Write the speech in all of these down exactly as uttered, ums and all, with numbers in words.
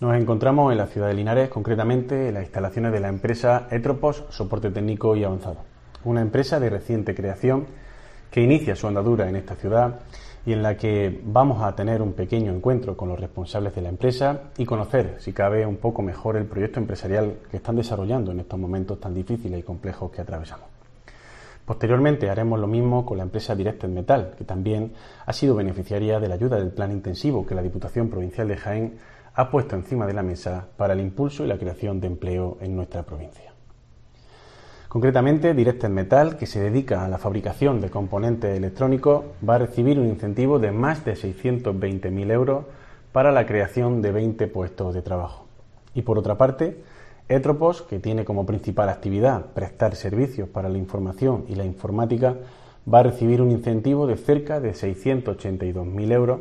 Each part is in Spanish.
Nos encontramos en la ciudad de Linares, concretamente en las instalaciones de la empresa Etropos Soporte Técnico y Avanzado, una empresa de reciente creación que inicia su andadura en esta ciudad y en la que vamos a tener un pequeño encuentro con los responsables de la empresa y conocer, si cabe, un poco mejor el proyecto empresarial que están desarrollando en estos momentos tan difíciles y complejos que atravesamos. Posteriormente haremos lo mismo con la empresa Directed Metal, que también ha sido beneficiaria de la ayuda del plan intensivo que la Diputación Provincial de Jaén ha puesto encima de la mesa para el impulso y la creación de empleo en nuestra provincia. Concretamente, Directed Metal, que se dedica a la fabricación de componentes electrónicos, va a recibir un incentivo de más de seiscientos veinte mil euros para la creación de veinte puestos de trabajo. Y por otra parte, Etropos, que tiene como principal actividad prestar servicios para la información y la informática, va a recibir un incentivo de cerca de seiscientos ochenta y dos mil euros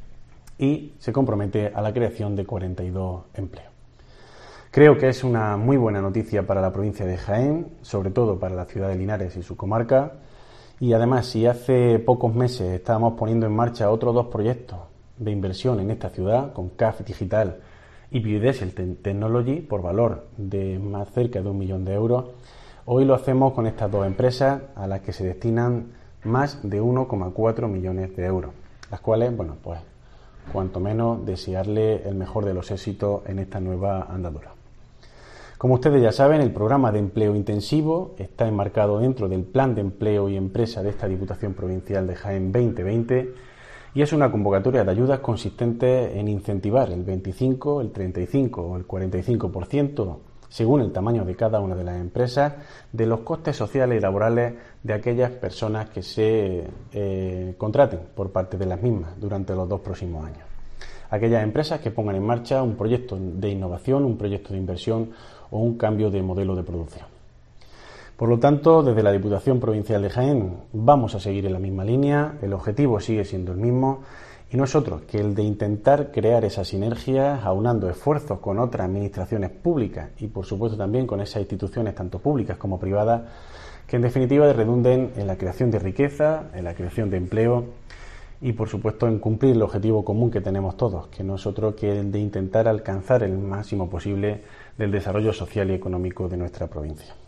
y se compromete a la creación de cuarenta y dos empleos. Creo que es una muy buena noticia para la provincia de Jaén, sobre todo para la ciudad de Linares y su comarca, y además si hace pocos meses estábamos poniendo en marcha otros dos proyectos de inversión en esta ciudad, con C A F Digital y Biodiesel Technology, por valor de más cerca de un millón de euros, hoy lo hacemos con estas dos empresas a las que se destinan más de uno coma cuatro millones de euros, las cuales, bueno, pues cuanto menos desearle el mejor de los éxitos en esta nueva andadura. Como ustedes ya saben, el programa de empleo intensivo está enmarcado dentro del Plan de Empleo y Empresa de esta Diputación Provincial de Jaén veinte veinte y es una convocatoria de ayudas consistente en incentivar el veinticinco, el treinta y cinco o el cuarenta y cinco por ciento, según el tamaño de cada una de las empresas, de los costes sociales y laborales de aquellas personas que se eh, contraten por parte de las mismas durante los dos próximos años. Aquellas empresas que pongan en marcha un proyecto de innovación, un proyecto de inversión o un cambio de modelo de producción. Por lo tanto, desde la Diputación Provincial de Jaén vamos a seguir en la misma línea, el objetivo sigue siendo el mismo y no es otro que el de intentar crear esas sinergias, aunando esfuerzos con otras administraciones públicas y por supuesto también con esas instituciones tanto públicas como privadas que en definitiva redunden en la creación de riqueza, en la creación de empleo y por supuesto en cumplir el objetivo común que tenemos todos, que no es otro que el de intentar alcanzar el máximo posible del desarrollo social y económico de nuestra provincia.